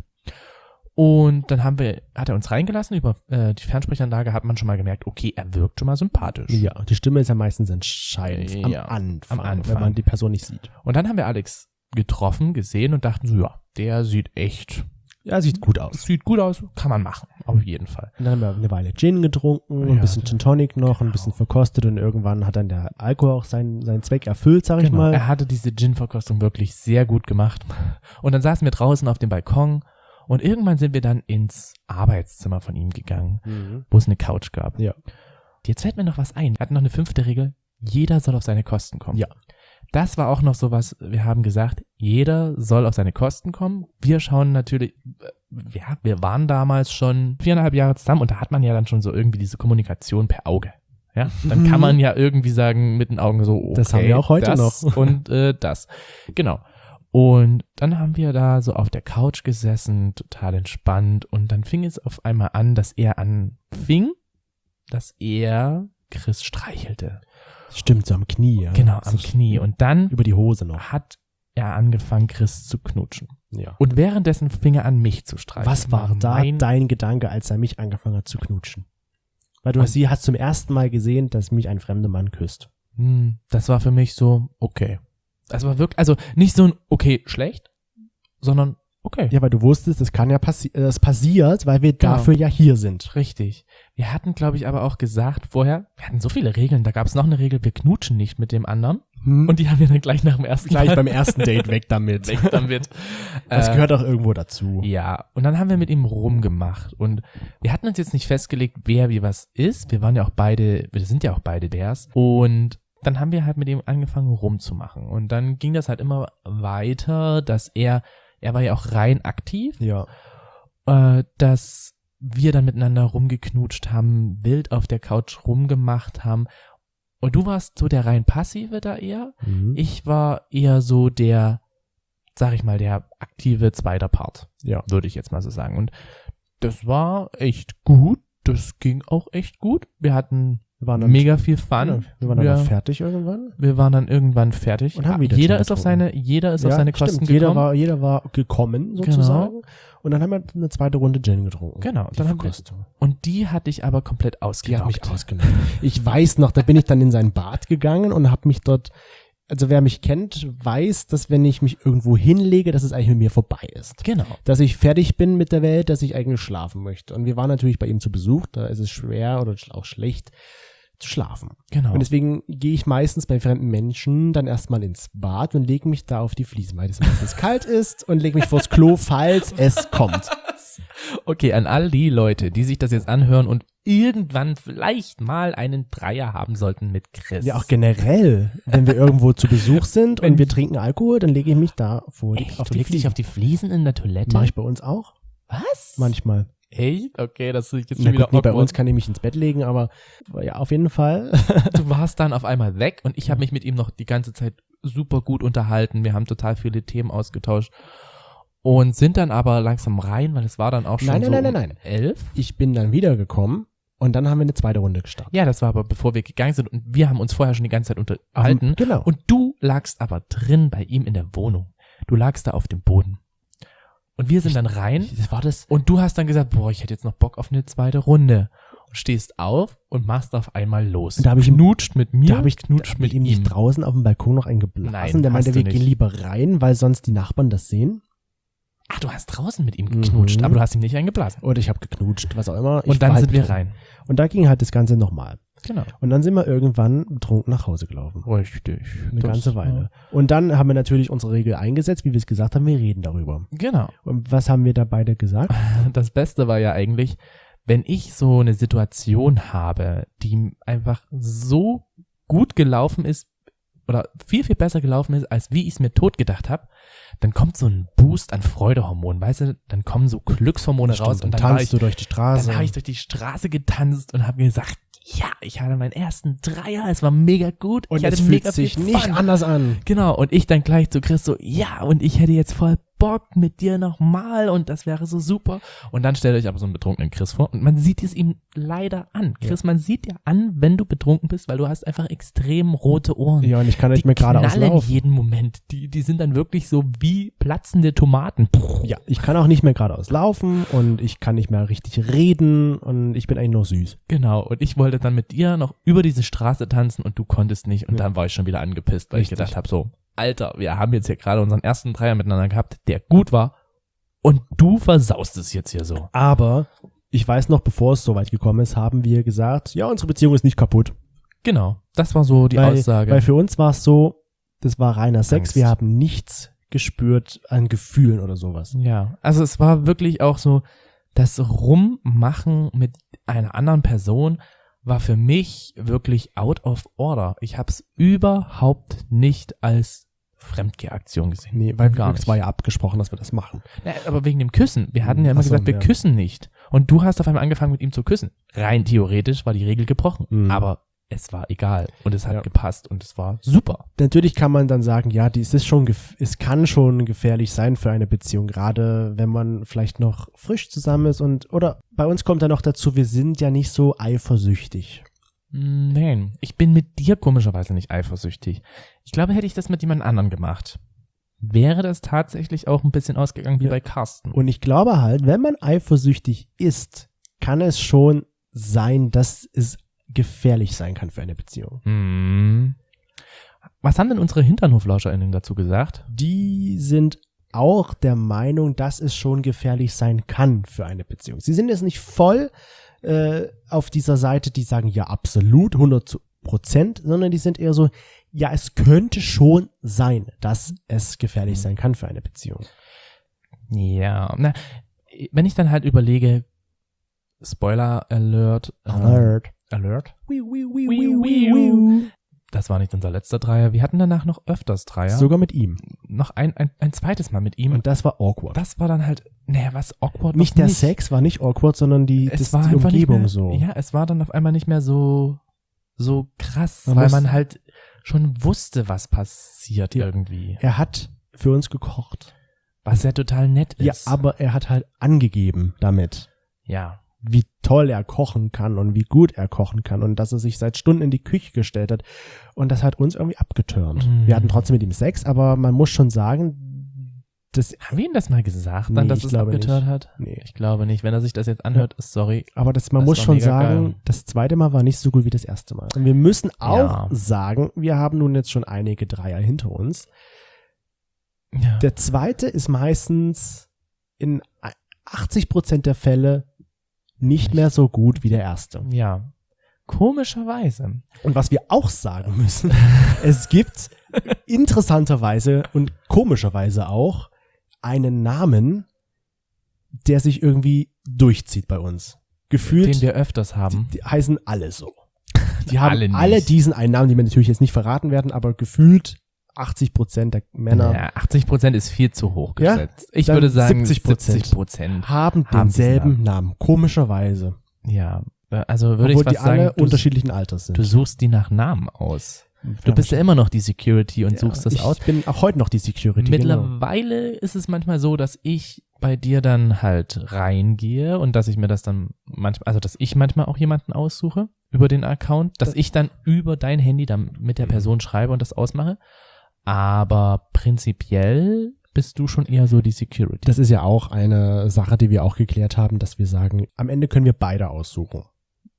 Und dann haben wir, hat er uns reingelassen, über äh, die Fernsprechanlage hat man schon mal gemerkt, okay, er wirkt schon mal sympathisch. Ja, die Stimme ist ja meistens entscheidend am, Ja, Anfang, am Anfang. wenn man die Person nicht sieht. Und dann haben wir Alex getroffen, gesehen und dachten so, ja, der sieht echt, Ja, sieht gut aus. sieht gut aus, kann man machen, auf jeden Fall. Und dann haben wir eine Weile Gin getrunken, ein Ja, bisschen Gin Tonic noch, ein genau. bisschen verkostet und irgendwann hat dann der Alkohol auch seinen, seinen Zweck erfüllt, sag ich Genau. mal. Er hatte diese Gin-Verkostung wirklich sehr gut gemacht. Und dann saßen wir draußen auf dem Balkon und irgendwann sind wir dann ins Arbeitszimmer von ihm gegangen, Mhm. wo es eine Couch gab. Ja. Jetzt fällt mir noch was ein. Wir hatten noch eine fünfte Regel. Jeder soll auf seine Kosten kommen. Ja. Das war auch noch so was, wir haben gesagt, jeder soll auf seine Kosten kommen. Wir schauen natürlich, äh, ja, wir waren damals schon viereinhalb Jahre zusammen und da hat man ja dann schon so irgendwie diese Kommunikation per Auge. Ja, dann kann man ja irgendwie sagen mit den Augen so, okay, Das haben wir auch heute das noch. und äh, das. Genau. Und dann haben wir da so auf der Couch gesessen, total entspannt und dann fing es auf einmal an, dass er anfing, dass er Chris streichelte. Stimmt, so am Knie. Ja. Genau, am So Knie. Und dann Über die Hose noch. hat er angefangen, Chris zu knutschen. Ja. Und währenddessen fing er an, mich zu streicheln. Was war da Mein- dein Gedanke, als er mich angefangen hat zu knutschen? Weil du Und- hast, sie hast zum ersten Mal gesehen, dass mich ein fremder Mann küsst. Hm, das war für mich so, okay. Das war wirklich, also nicht so ein okay, schlecht, sondern okay. Ja, weil du wusstest, das kann ja passi äh, das passiert, weil wir Genau. dafür ja hier sind. Richtig. Wir hatten, glaube ich, aber auch gesagt vorher, wir hatten so viele Regeln, da gab es noch eine Regel, wir knutschen nicht mit dem anderen. Hm? Und die haben wir dann gleich nach dem ersten gleich Mal beim ersten Date weg damit. weg damit. Das Äh, gehört auch irgendwo dazu. Ja, und dann haben wir mit ihm rumgemacht und wir hatten uns jetzt nicht festgelegt, wer wie was ist. Wir waren ja auch beide, wir sind ja auch beide ders und dann haben wir halt mit ihm angefangen rumzumachen und dann ging das halt immer weiter, dass er, er war ja auch rein aktiv, Ja. äh, dass wir dann miteinander rumgeknutscht haben, wild auf der Couch rumgemacht haben und du warst so der rein passive da eher. Mhm. Ich war eher so der, sag ich mal, der aktive zweiter Part, Ja. würde ich jetzt mal so sagen. Und das war echt gut. Das ging auch echt gut. Wir hatten Wir waren dann, mega viel Fun. Genau, wir waren dann wir, auch fertig irgendwann. wir waren dann irgendwann fertig. Und haben wieder jeder Gin ist auf getrunken. seine, jeder ist auf seine stimmt. Kosten jeder gekommen. war, jeder war gekommen, sozusagen. Genau. Und dann haben wir eine zweite Runde Gin getrunken. Genau, Die dann haben wir- Verkostung. Und die hatte ich aber komplett Die hat ausgenockt. mich ausgenommen. Ich weiß noch, da bin ich dann in sein Bad gegangen und habe mich dort, also wer mich kennt, weiß, dass wenn ich mich irgendwo hinlege, dass es eigentlich mit mir vorbei ist. Genau. Dass ich fertig bin mit der Welt, dass ich eigentlich schlafen möchte. Und wir waren natürlich bei ihm zu Besuch, da ist es schwer oder auch schlecht zu schlafen. Genau. Und deswegen gehe ich meistens bei fremden Menschen dann erstmal ins Bad und lege mich da auf die Fliesen, weil es meistens kalt ist und lege mich vors Klo, falls es kommt. Okay, an all die Leute, die sich das jetzt anhören und irgendwann vielleicht mal einen Dreier haben sollten mit Chris. Ja, auch generell, wenn wir irgendwo zu Besuch sind und wir trinken Alkohol, dann lege ich mich da vor die, Echt? auf Du die legst dich Fliesen. auf die Fliesen in der Toilette? Mache ich bei uns auch. Was? Manchmal. Echt? Okay, das ist jetzt Na schon wieder gut, nee, bei awkward. uns kann ich mich ins Bett legen, aber ja, auf jeden Fall. Du warst dann auf einmal weg und ich habe mich mit ihm noch die ganze Zeit super gut unterhalten. Wir haben total viele Themen ausgetauscht und sind dann aber langsam rein, weil es war dann auch schon Nein, nein, so nein, um nein, nein. elf. Ich bin dann wiedergekommen und dann haben wir eine zweite Runde gestartet. Ja, das war aber bevor wir gegangen sind und wir haben uns vorher schon die ganze Zeit unterhalten. Genau. Und du lagst aber drin bei ihm in der Wohnung. Du lagst da auf dem Boden. Und wir sind dann rein Das war das. und du hast dann gesagt, boah, ich hätte jetzt noch Bock auf eine zweite Runde. stehst auf und machst auf einmal los. Und da hab ich ihm- knutscht mit mir, Da habe ich, knutscht hab mit ich ihm ihm. nicht draußen auf dem Balkon noch einen geblasen. Nein, der meinte, hast du wir gehen nicht. lieber rein, weil sonst die Nachbarn das sehen. Ah, du hast draußen mit ihm geknutscht, Mhm. aber du hast ihm nicht eingeblasen. Oder ich habe geknutscht, was auch immer. Ich Und dann war halt sind wir betrunken. rein. Und da ging halt das Ganze nochmal. Genau. Und dann sind wir irgendwann betrunken nach Hause gelaufen. Richtig. Eine ganze Weile. Und dann haben wir natürlich unsere Regel eingesetzt, wie wir es gesagt haben, wir reden darüber. Genau. Und was haben wir da beide gesagt? Das Beste war ja eigentlich, wenn ich so eine Situation habe, die einfach so gut gelaufen ist oder viel, viel besser gelaufen ist, als wie ich es mir tot gedacht habe, dann kommt so ein Boost an Freudehormonen, weißt du, dann kommen so Glückshormone Stimmt, raus und dann, tanzt war ich, du durch die Straße. dann habe ich durch die Straße getanzt und habe gesagt, ja, ich hatte meinen ersten Dreier, es war mega gut, und ich hatte es fühlt mega sich viel nicht Fun. anders an. Genau, und ich dann gleich zu Chris so, ja, und ich hätte jetzt voll Bock mit dir nochmal und das wäre so super. Und dann stellt euch aber so einen betrunkenen Chris vor und man sieht es ihm leider an. Chris, man sieht dir an, wenn du betrunken bist, weil du hast einfach extrem rote Ohren. Ja, und ich kann nicht die mehr geradeaus knallen laufen. jeden Moment. Die, die sind dann wirklich so wie platzende Tomaten. Ja, ich kann auch nicht mehr geradeaus laufen und ich kann nicht mehr richtig reden und ich bin eigentlich nur süß. Genau, und ich wollte dann mit dir noch über diese Straße tanzen und du konntest nicht und Ja. dann war ich schon wieder angepisst, weil Richtig. ich gedacht habe so, Alter, wir haben jetzt hier gerade unseren ersten Dreier miteinander gehabt, der gut war und du versaust es jetzt hier so. Aber ich weiß noch, bevor es so weit gekommen ist, haben wir gesagt, ja, unsere Beziehung ist nicht kaputt. Genau, das war so die weil, Aussage. Weil für uns war es so, das war reiner Sex, Angst. wir haben nichts gespürt an Gefühlen oder sowas. Ja, also es war wirklich auch so, das Rummachen mit einer anderen Person war für mich wirklich out of order. Ich habe es überhaupt nicht als Fremdgehaktion gesehen. Nee, weil Gar wir nicht. es war ja abgesprochen, dass wir das machen. Ja, aber wegen dem Küssen. Wir hatten ja immer Ach so, gesagt, wir ja. küssen nicht. Und du hast auf einmal angefangen, mit ihm zu küssen. Rein theoretisch war die Regel gebrochen. Mhm. Aber es war egal. Und es hat Ja. gepasst. Und es war super. Natürlich kann man dann sagen, ja, dies ist schon, gef- es kann schon gefährlich sein für eine Beziehung, gerade wenn man vielleicht noch frisch zusammen ist und, oder bei uns kommt dann noch dazu, wir sind ja nicht so eifersüchtig. Nein, ich bin mit dir komischerweise nicht eifersüchtig. Ich glaube, hätte ich das mit jemand anderem gemacht, wäre das tatsächlich auch ein bisschen ausgegangen wie Ja. bei Carsten. Und ich glaube halt, wenn man eifersüchtig ist, kann es schon sein, dass es gefährlich sein kann für eine Beziehung. Hm. Was haben denn unsere HinternhoflauscherInnen dazu gesagt? Die sind auch der Meinung, dass es schon gefährlich sein kann für eine Beziehung. Sie sind jetzt nicht voll äh, auf dieser Seite, die sagen, ja, absolut, hundert Prozent, sondern die sind eher so, ja, es könnte schon sein, dass es gefährlich sein kann für eine Beziehung. Ja, na, wenn ich dann halt überlege, Spoiler Alert. ähm, Alert. Alert. Wiu, wiu, wiu, Wiu, wiu, wiu, wiu. Das war nicht unser letzter Dreier. Wir hatten danach noch öfters Dreier. Sogar mit ihm. Noch ein, ein, ein zweites Mal mit ihm. Und das war awkward. das war dann halt, naja, was awkward Nicht was der nicht. Sex war nicht awkward, sondern die, Es das, war die einfach Umgebung nicht mehr, so. Ja, es war dann auf einmal nicht mehr so, so krass, Man weil muss- man halt schon wusste, was passiert Ja. irgendwie. Er hat für uns gekocht. Was ja total nett Ja, ist. aber er hat halt angegeben damit, Ja. wie toll er kochen kann und wie gut er kochen kann und dass er sich seit Stunden in die Küche gestellt hat. Und das hat uns irgendwie abgeturnt. Mhm. Wir hatten trotzdem mit ihm Sex, aber man muss schon sagen, das, Haben wir ihm das mal gesagt, dann, Nee, dass ich es glaube abgetört nicht. hat? nee. Ich glaube nicht. Wenn er sich das jetzt anhört, ist sorry. Aber das, man Das muss war schon mega sagen, geil. das zweite Mal war nicht so gut wie das erste Mal. Und wir müssen auch Ja. sagen, wir haben nun jetzt schon einige Dreier hinter uns. Ja. Der zweite ist meistens in achtzig Prozent der Fälle nicht mehr so gut wie der erste. ja. Komischerweise. Und was wir auch sagen müssen, es gibt interessanterweise und komischerweise auch einen Namen, der sich irgendwie durchzieht bei uns. Gefühlt Den wir öfters die, haben. die heißen alle so. Die haben Alle alle, nicht. diesen einen Namen, die wir natürlich jetzt nicht verraten werden, aber gefühlt achtzig Prozent der Männer Ja, achtzig Prozent ist viel zu hoch Ja, gesetzt. ich dann würde sagen siebzig Prozent. siebzig Prozent. haben haben diesen denselben Namen. Namen. Komischerweise. Ja. Also würde Obwohl ich die was sagen, alle du, unterschiedlichen Alters sind. du suchst die nach Namen aus. Du bist ja immer noch die Security und suchst das ich aus. Ich bin auch heute noch die Security. Genau. Mittlerweile ist es manchmal so, dass ich bei dir dann halt reingehe und dass ich mir das dann manchmal, also dass ich manchmal auch jemanden aussuche über den Account, dass Das- ich dann über dein Handy dann mit der Person schreibe und das ausmache. Aber prinzipiell bist du schon eher so die Security. Das ist ja auch eine Sache, die wir auch geklärt haben, dass wir sagen, am Ende können wir beide aussuchen.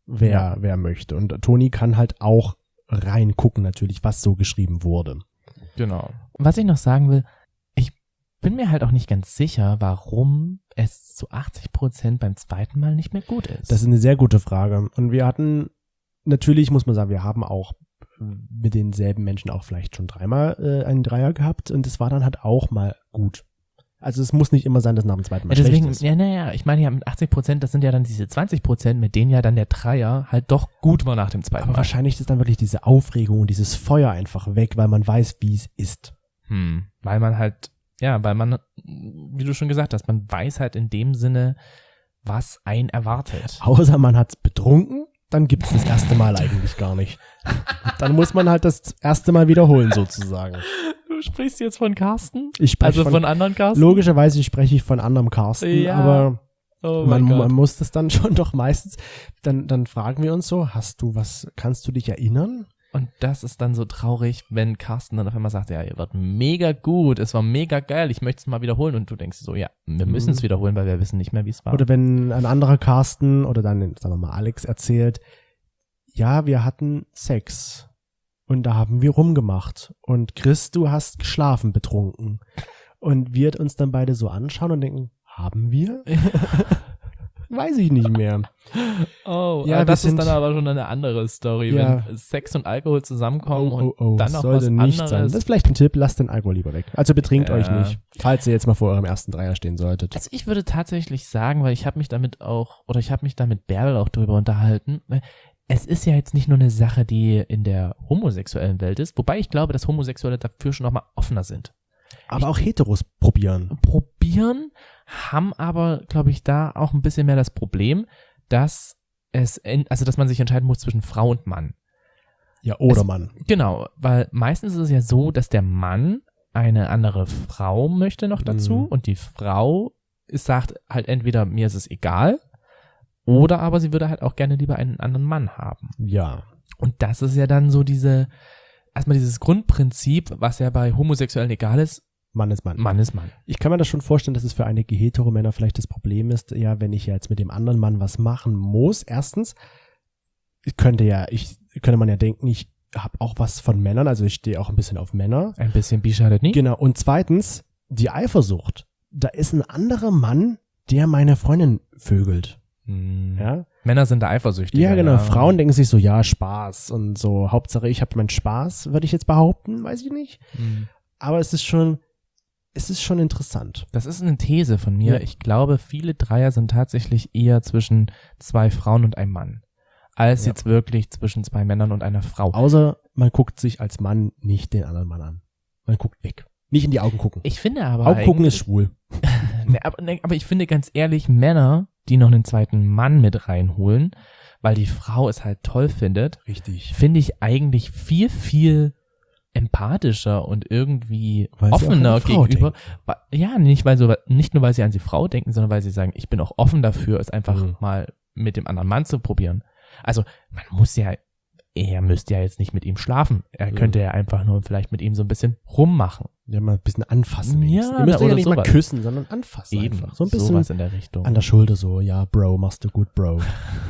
wer, Ja. wer möchte. Und Toni kann halt auch reingucken natürlich, was so geschrieben wurde. Genau. Und was ich noch sagen will, ich bin mir halt auch nicht ganz sicher, warum es zu achtzig Prozent beim zweiten Mal nicht mehr gut ist. Das ist eine sehr gute Frage. Und wir hatten, natürlich muss man sagen, wir haben auch mit denselben Menschen auch vielleicht schon dreimal äh, einen Dreier gehabt und es war dann halt auch mal gut. Also es muss nicht immer sein, dass nach dem zweiten Mal ja, deswegen, schlecht ist. ja, naja, ich meine ja mit achtzig Prozent, das sind ja dann diese zwanzig Prozent, mit denen ja dann der Dreier halt doch gut war nach dem zweiten Aber Mal. wahrscheinlich ist dann wirklich diese Aufregung und dieses Feuer einfach weg, weil man weiß, wie es ist. Hm, weil man halt, ja, weil man, wie du schon gesagt hast, man weiß halt in dem Sinne, was einen erwartet. Außer man hat's betrunken, dann gibt's das erste Mal eigentlich gar nicht. Dann muss man halt das erste Mal wiederholen sozusagen. Du sprichst jetzt von Carsten? Ich spreche Also von, von anderen Carsten? logischerweise spreche ich von anderem Carsten, Ja. aber Oh man, mein Gott. man muss das dann schon doch meistens, dann, dann fragen wir uns so, hast du was, kannst du dich erinnern? Und das ist dann so traurig, wenn Carsten dann auf einmal sagt, ja, ihr wart mega gut, es war mega geil, ich möchte es mal wiederholen. Und du denkst so, ja, wir müssen es Mhm. wiederholen, weil wir wissen nicht mehr, wie es war. Oder wenn ein anderer Carsten oder dann, sagen wir mal, Alex erzählt, ja, wir hatten Sex und da haben wir rumgemacht und Chris, du hast geschlafen betrunken. Und wir uns dann beide so anschauen und denken, haben wir? Weiß ich nicht mehr. Oh, Ja, ja, das wir ist sind- dann aber schon eine andere Story, Ja. wenn Sex und Alkohol zusammenkommen Oh, oh, und dann noch sollte was nicht anderes. sein. Das ist vielleicht ein Tipp, lasst den Alkohol lieber weg. Also betrinkt Ja. euch nicht, falls ihr jetzt mal vor eurem ersten Dreier stehen solltet. Also ich würde tatsächlich sagen, weil ich habe mich damit auch, oder ich habe mich da mit Bärbel auch drüber unterhalten, es ist ja jetzt nicht nur eine Sache, die in der homosexuellen Welt ist, wobei ich glaube, dass Homosexuelle dafür schon nochmal offener sind. Aber auch Heteros probieren. Probieren, haben aber, glaube ich, da auch ein bisschen mehr das Problem, dass es, en- also dass man sich entscheiden muss zwischen Frau und Mann. Ja, oder Es- Mann. Genau, weil meistens ist es ja so, dass der Mann eine andere Frau möchte noch dazu Mhm. und die Frau ist, sagt halt entweder, mir ist es egal, oder aber sie würde halt auch gerne lieber einen anderen Mann haben. Ja. Und das ist ja dann so diese, erstmal dieses Grundprinzip, was ja bei Homosexuellen egal ist, Mann ist Mann. Mann ist Mann. Ich kann mir das schon vorstellen, dass es für einige Heteromänner vielleicht das Problem ist, ja, wenn ich ja jetzt mit dem anderen Mann was machen muss. Erstens, ich könnte ja, ich könnte man ja denken, ich habe auch was von Männern, also ich stehe auch ein bisschen auf Männer. Ein bisschen bi schadet nie. Genau. Und zweitens, die Eifersucht. Da ist ein anderer Mann, der meine Freundin vögelt. Hm. Ja, Männer sind da eifersüchtig. ja genau. Frauen denken sich so, ja, Spaß und so. Hauptsache, ich habe meinen Spaß, würde ich jetzt behaupten, weiß ich nicht. Hm. Aber es ist schon, es ist schon interessant. Das ist eine These von mir. Ja. Ich glaube, viele Dreier sind tatsächlich eher zwischen zwei Frauen und einem Mann, als Ja. jetzt wirklich zwischen zwei Männern und einer Frau. Außer man guckt sich als Mann nicht den anderen Mann an. Man guckt weg. Nicht in die Augen gucken. Ich finde aber Augen gucken eigentlich- ist schwul. Ne, aber, ne, aber ich finde ganz ehrlich, Männer, die noch einen zweiten Mann mit reinholen, weil die Frau es halt toll findet, Richtig. finde ich eigentlich viel, viel empathischer und irgendwie Weil sie auch an offener die Frau gegenüber. Wa- Ja, nicht, weil so, nicht nur, weil sie an die Frau denken, sondern weil sie sagen, ich bin auch offen dafür, es einfach Mhm. mal mit dem anderen Mann zu probieren. Also, man muss ja, er müsste ja jetzt nicht mit ihm schlafen. Er Mhm. könnte ja einfach nur vielleicht mit ihm so ein bisschen rummachen. Ja, mal ein bisschen anfassen. Ja, wenigstens. Ihr müsst oder ja nicht mal sowas. küssen, sondern anfassen einfach. So ein bisschen sowas in der Richtung. an der Schulter so, ja, Bro, machst du gut, Bro.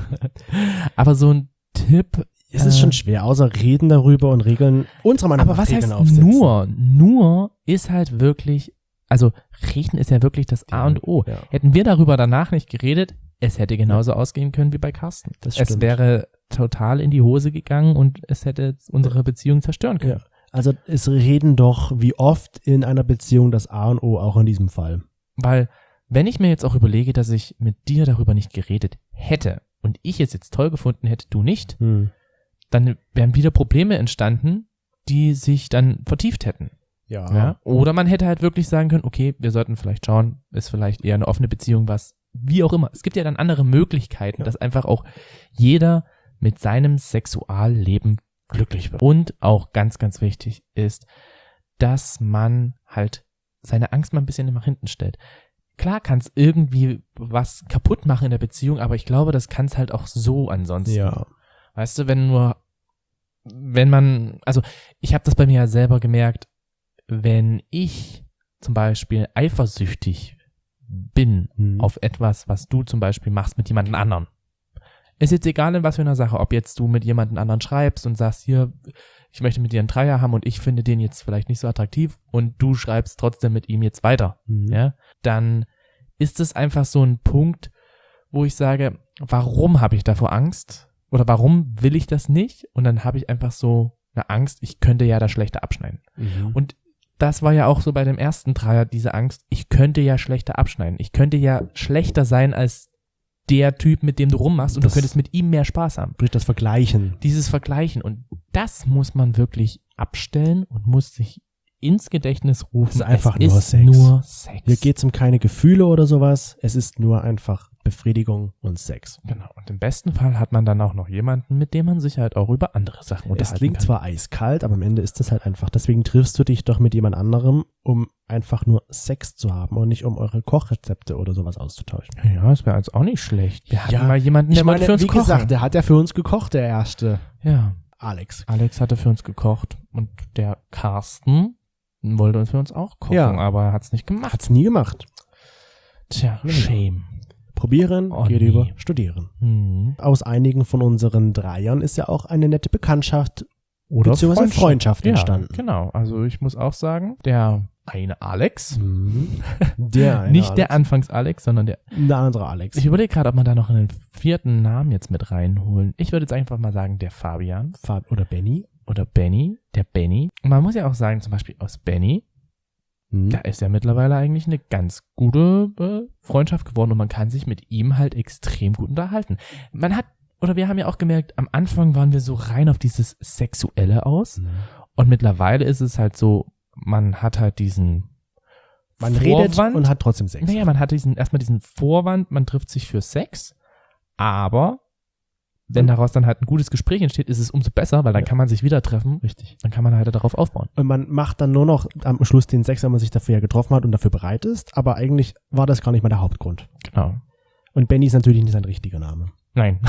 Aber so ein Tipp, Es ist Äh. schon schwer, außer reden darüber und Regeln, unserer Meinung aber nach was Regeln heißt aufsetzen. nur? Nur ist halt wirklich, also reden ist ja wirklich das A und O. Ja, Hätten wir darüber danach nicht geredet, es hätte genauso ausgehen können wie bei Carsten. das Es stimmt. wäre total in die Hose gegangen und es hätte unsere Beziehung zerstören können. Ja. Also es reden doch wie oft in einer Beziehung das A und O, auch in diesem Fall. Weil, wenn ich mir jetzt auch überlege, dass ich mit dir darüber nicht geredet hätte und ich es jetzt toll gefunden hätte, du nicht, Hm. dann wären wieder Probleme entstanden, die sich dann vertieft hätten. Ja. Ja? Oder man hätte halt wirklich sagen können, okay, wir sollten vielleicht schauen, ist vielleicht eher eine offene Beziehung, was, wie auch immer. Es gibt ja dann andere Möglichkeiten, Ja. dass einfach auch jeder mit seinem Sexualleben glücklich wird. Und auch ganz, ganz wichtig ist, dass man halt seine Angst mal ein bisschen nach hinten stellt. Klar kann es irgendwie was kaputt machen in der Beziehung, aber ich glaube, das kann es halt auch so ansonsten. Ja. Weißt du, wenn nur, wenn man, also ich habe das bei mir ja selber gemerkt, wenn ich zum Beispiel eifersüchtig bin Hm. auf etwas, was du zum Beispiel machst mit jemandem anderen. Ist jetzt egal in was für einer Sache, ob jetzt du mit jemandem anderen schreibst und sagst, hier, ich möchte mit dir einen Dreier haben und ich finde den jetzt vielleicht nicht so attraktiv und du schreibst trotzdem mit ihm jetzt weiter, Mhm. ja, dann ist es einfach so ein Punkt, wo ich sage, warum habe ich davor Angst? Oder warum will ich das nicht? Und dann habe ich einfach so eine Angst, ich könnte ja da schlechter abschneiden. Mhm. Und das war ja auch so bei dem ersten Dreier, diese Angst, ich könnte ja schlechter abschneiden. Ich könnte ja schlechter sein als der Typ, mit dem du rummachst und Das- du könntest mit ihm mehr Spaß haben. Durch das Vergleichen. Dieses Vergleichen und das muss man wirklich abstellen und muss sich ins Gedächtnis rufen. Es ist einfach es nur ist Sex. nur Sex. Hier geht es um keine Gefühle oder sowas. Es ist nur einfach Befriedigung und Sex. Genau. Und im besten Fall hat man dann auch noch jemanden, mit dem man sich halt auch über andere Sachen Es unterhalten klingt kann. zwar eiskalt, aber am Ende ist es halt einfach. Deswegen triffst du dich doch mit jemand anderem, um einfach nur Sex zu haben und nicht um eure Kochrezepte oder sowas auszutauschen. Ja, das wäre also auch nicht schlecht. Wir hatten Ja, mal jemanden, der Ich mal meine, für uns wie kochen. gesagt, der hat ja für uns gekocht, der erste Ja, Alex. Alex hatte für uns gekocht und der Carsten wollte uns für uns auch kochen, Ja. aber er hat es nicht gemacht. Hat's nie gemacht. Tja, Ja. shame. Probieren Oh, geht nee. über Studieren. Hm. Aus einigen von unseren Dreiern ist ja auch eine nette Bekanntschaft Oder beziehungsweise Freundschaft ja, entstanden. Genau, also ich muss auch sagen, der eine Alex, Mhm. Der eine nicht der Alex. Anfangs-Alex, sondern der, Der andere Alex. ich überlege gerade, ob man da noch einen vierten Namen jetzt mit reinholen. Ich würde jetzt einfach mal sagen, der Fabian Fab oder Benny. oder Benny, der Benny. Und man muss ja auch sagen, zum Beispiel aus Benny, Mhm. da ist ja mittlerweile eigentlich eine ganz gute äh, Freundschaft geworden und man kann sich mit ihm halt extrem gut unterhalten. Man hat, oder wir haben ja auch gemerkt, am Anfang waren wir so rein auf dieses Sexuelle aus Mhm. und mittlerweile ist es halt so, man hat halt diesen Man redet Vorwand. und hat trotzdem Sex. Naja, man hat diesen, erstmal diesen Vorwand, man trifft sich für Sex, aber wenn Und- daraus dann halt ein gutes Gespräch entsteht, ist es umso besser, weil dann Ja. kann man sich wieder treffen, Richtig. dann kann man halt darauf aufbauen. Und man macht dann nur noch am Schluss den Sex, wenn man sich dafür ja getroffen hat und dafür bereit ist. Aber eigentlich war das gar nicht mal der Hauptgrund. Genau. Und Benny ist natürlich nicht sein richtiger Name. Nein.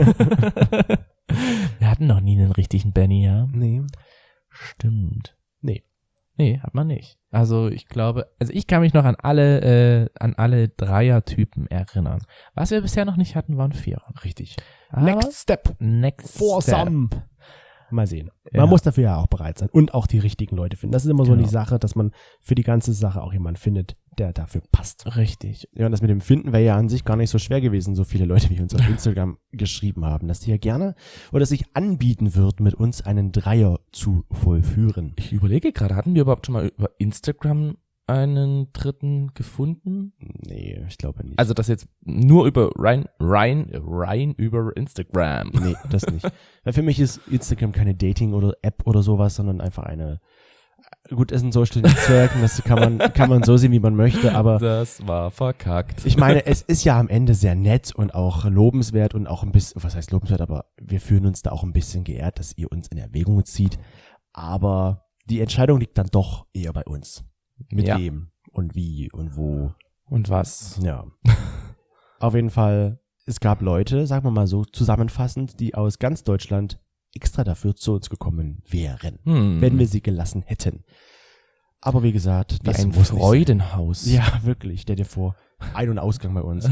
Wir hatten noch nie einen richtigen Benny, ja? Nee. Stimmt. Nee. Nee, hat man nicht. Also ich glaube, also ich kann mich noch an alle, äh, an alle Dreiertypen erinnern. Was wir bisher noch nicht hatten, waren Vierer. Richtig. Aber Next Step. Next For Step. some. Mal sehen. Ja. Man muss dafür ja auch bereit sein und auch die richtigen Leute finden. Das ist immer so Genau. die Sache, dass man für die ganze Sache auch jemanden findet, der dafür passt. Richtig. Ja, und das mit dem Finden wäre ja an sich gar nicht so schwer gewesen, so viele Leute wie uns auf Instagram geschrieben haben, dass die ja gerne oder sich anbieten würden, mit uns einen Dreier zu vollführen. Ich überlege gerade, hatten wir überhaupt schon mal über Instagram einen Dritten gefunden? Nee, ich glaube nicht. Also das jetzt nur über rein, rein, rein über Instagram. nee, das nicht. Weil für mich ist Instagram keine Dating- oder App oder sowas, sondern einfach eine, gut, es ist ein Social Netzwerk, das kann man, kann man so sehen, wie man möchte, aber Das war verkackt. ich meine, es ist ja am Ende sehr nett und auch lobenswert und auch ein bisschen, was heißt lobenswert, aber wir fühlen uns da auch ein bisschen geehrt, dass ihr uns in Erwägung zieht. Aber die Entscheidung liegt dann doch eher bei uns. Mit Ja. wem und wie und wo. Und was? Ja. Auf jeden Fall, es gab Leute, sagen wir mal so zusammenfassend, die aus ganz Deutschland extra dafür zu uns gekommen wären, Hm. wenn wir sie gelassen hätten. Aber wie gesagt, Wie das ein muss nicht sein. Freudenhaus. Ja, wirklich. Stell dir vor, Ein- und Ausgang bei uns.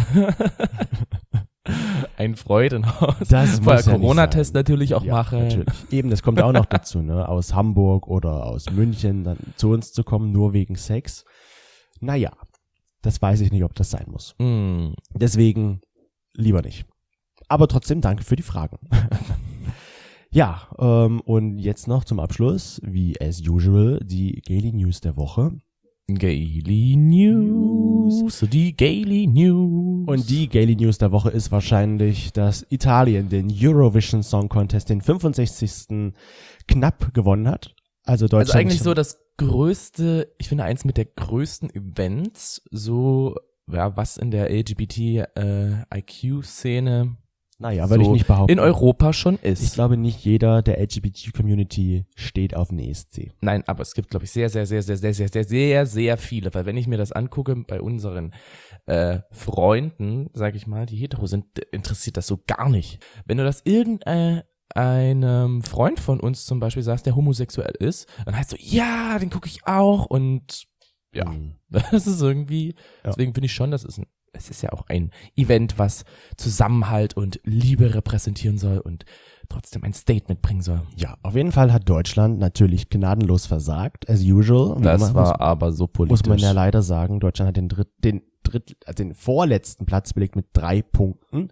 Ein Freudenhaus. Das Vorher muss ja nicht Corona-Test sein. natürlich auch Ja, machen. natürlich. Eben, das kommt auch noch dazu, ne? Aus Hamburg oder aus München dann zu uns zu kommen, nur wegen Sex. Naja, das weiß ich nicht, ob das sein muss. Hm. Deswegen lieber nicht. Aber trotzdem danke für die Fragen. Ja, ähm, und jetzt noch zum Abschluss, wie as usual, die Gaily News der Woche. Gaily News. Die Gaily News. Und die Gaily News der Woche ist wahrscheinlich, dass Italien den Eurovision Song Contest, den fünfundsechzigsten knapp gewonnen hat. Also Deutschland. Also eigentlich so das größte, ich finde eins mit der größten Events, so, ja, was in der L G B T I Q-Szene Naja, würde ich so nicht behaupten. in Europa schon ist. Ich glaube, nicht jeder der L G B T-Community steht auf den E S C. Nein, aber es gibt, glaube ich, sehr, sehr, sehr, sehr, sehr, sehr, sehr, sehr, sehr viele. Weil wenn ich mir das angucke bei unseren äh, Freunden, sage ich mal, die hetero sind, interessiert das so gar nicht. Wenn du das irgendeinem Freund von uns zum Beispiel sagst, der homosexuell ist, dann heißt so, ja, den gucke ich auch. Und ja, Mhm. das ist irgendwie, Ja. deswegen finde ich schon, das ist ein es ist ja auch ein Event, was Zusammenhalt und Liebe repräsentieren soll und trotzdem ein Statement bringen soll. Ja, auf jeden Fall hat Deutschland natürlich gnadenlos versagt, as usual. Das man, war muss, aber so politisch. Muss man ja leider sagen, Deutschland hat den dritt, den dritt, also den vorletzten Platz belegt mit drei Punkten.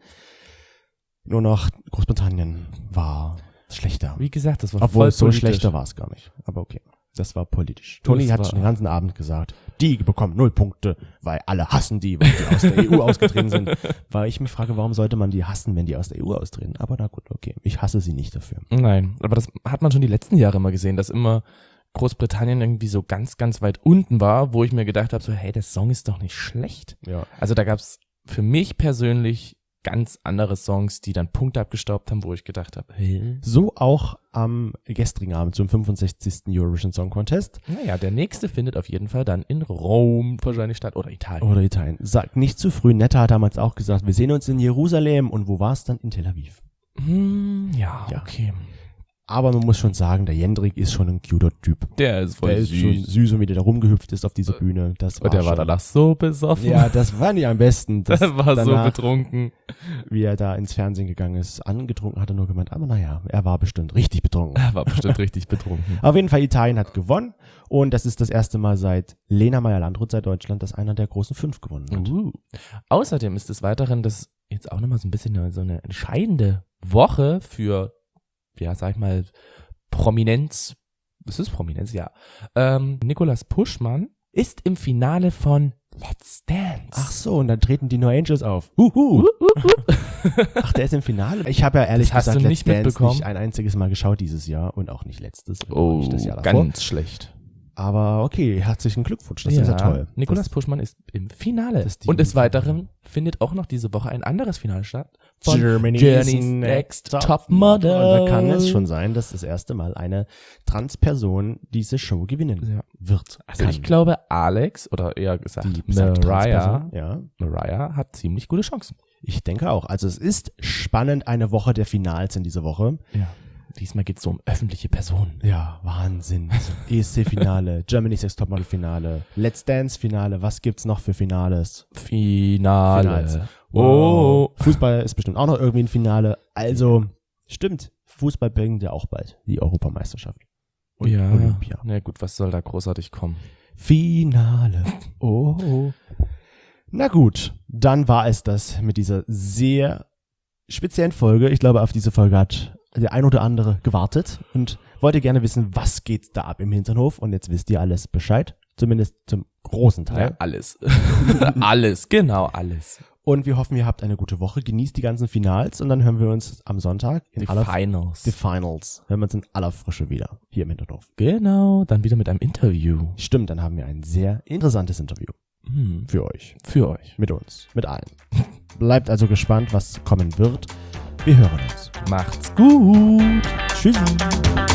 Nur noch Großbritannien war schlechter. Wie gesagt, das war Obwohl voll so politisch. schlechter war es gar nicht. Aber okay, das war politisch. Toni Das hat war- schon den ganzen Abend gesagt, die bekommen null Punkte, weil alle hassen die, weil die aus der E U ausgetreten sind. Weil ich mich frage, warum sollte man die hassen, wenn die aus der E U austreten? Aber na gut, okay, ich hasse sie nicht dafür. Nein, aber das hat man schon die letzten Jahre immer gesehen, dass immer Großbritannien irgendwie so ganz, ganz weit unten war, wo ich mir gedacht habe, so hey, der Song ist doch nicht schlecht. Ja. Also da gab's für mich persönlich ganz andere Songs, die dann Punkte abgestaubt haben, wo ich gedacht habe, hey. So auch am gestrigen Abend zum fünfundsechzigsten Eurovision Song Contest. Naja, der nächste findet auf jeden Fall dann in Rom wahrscheinlich statt oder Italien. Oder Italien. Sagt nicht zu früh. Netta hat damals auch gesagt, wir sehen uns in Jerusalem. Und wo war es dann? In Tel Aviv. Hm, ja, Ja. okay. Aber man muss schon sagen, der Jendrik ist schon ein cuter Typ. Der ist voll Der ist süß. schon süß und wie der da rumgehüpft ist auf dieser Bühne. Das war Und der war schon, danach so besoffen. Ja, das war nicht am besten. Das der war so danach, betrunken. wie er da ins Fernsehen gegangen ist. Angetrunken hat er nur gemeint, aber naja, er war bestimmt richtig betrunken. Er war bestimmt richtig betrunken. Auf jeden Fall, Italien hat gewonnen. Und das ist das erste Mal seit Lena Meyer-Landrut, seit Deutschland, dass einer der großen fünf gewonnen hat. Uh. Außerdem ist des Weiteren das jetzt auch nochmal so ein bisschen eine, so eine entscheidende Woche für, ja, sag ich mal, Prominenz. Es ist Prominenz, ja. Ähm, Nicolas Puschmann ist im Finale von Let's Dance. Ach so, und dann treten die No Angels auf. Huhu. Ach, der ist im Finale? Ich habe ja ehrlich Das hast gesagt du Let's nicht Dance mitbekommen? nicht ein einziges Mal geschaut dieses Jahr und auch nicht letztes, auch Oh, nicht das Jahr davor. ganz schlecht. Aber okay, herzlichen Glückwunsch, das ist ja toll. Nicolas das, Puschmann ist im Finale. das ist die- Und des Weiteren findet auch noch diese Woche ein anderes Finale statt. Von Germany's Germany's Next Top Model. Da kann es schon sein, dass das erste Mal eine Transperson diese Show gewinnen Ja. wird. Also kann. ich glaube, Alex, oder eher gesagt, die besagte Mariah, Transperson, ja. Mariah hat ziemlich gute Chancen. Ich denke auch. Also es ist spannend, eine Woche der Finals in dieser Woche. Ja. Diesmal geht es so um öffentliche Personen. Ja, Wahnsinn. Also E S C-Finale, Germany's Next Topmodel-Finale, Let's Dance-Finale. Was gibt's noch für Finales? Finale. Finals. Oh. Fußball ist bestimmt auch noch irgendwie ein Finale. Also, stimmt. Fußball bringt ja auch bald die Europameisterschaft. Und Ja. Olympia. Na gut, was soll da großartig kommen? Finale. Oh, oh. Na gut, dann war es das mit dieser sehr speziellen Folge. Ich glaube, auf diese Folge hat der ein oder andere gewartet und wollte gerne wissen, was geht da ab im Hinternhof. Und jetzt wisst ihr alles Bescheid. Zumindest zum großen Teil. Ja, alles. alles, genau, alles. Und wir hoffen, ihr habt eine gute Woche. Genießt die ganzen Finals und dann hören wir uns am Sonntag in Die aller Finals. Die Finals. Hören wir uns in aller Frische wieder hier im Hinternhof. Genau, dann wieder mit einem Interview. Stimmt, dann haben wir ein sehr interessantes Interview Hm. für euch. Für euch. Mit uns. Mit allen. Bleibt also gespannt, was kommen wird. Wir hören uns. Macht's gut. Tschüss.